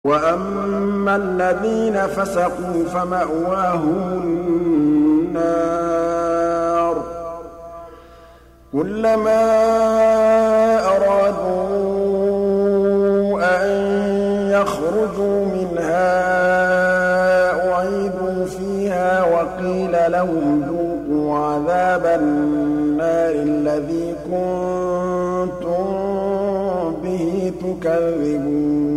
وَأَمَّا الَّذِينَ فَسَقُوا فَمَأْوَاهُمُ النَّارُ ۖ كُلَّمَا أَرَادُوا أَن يَخْرُجُوا مِنْهَا أُعِيدُوا فِيهَا وَقِيلَ لَهُمْ ذُوقُوا عَذَابَ النَّارِ الَّذِي كُنتُم بِهِ تُكَذِّبُونَ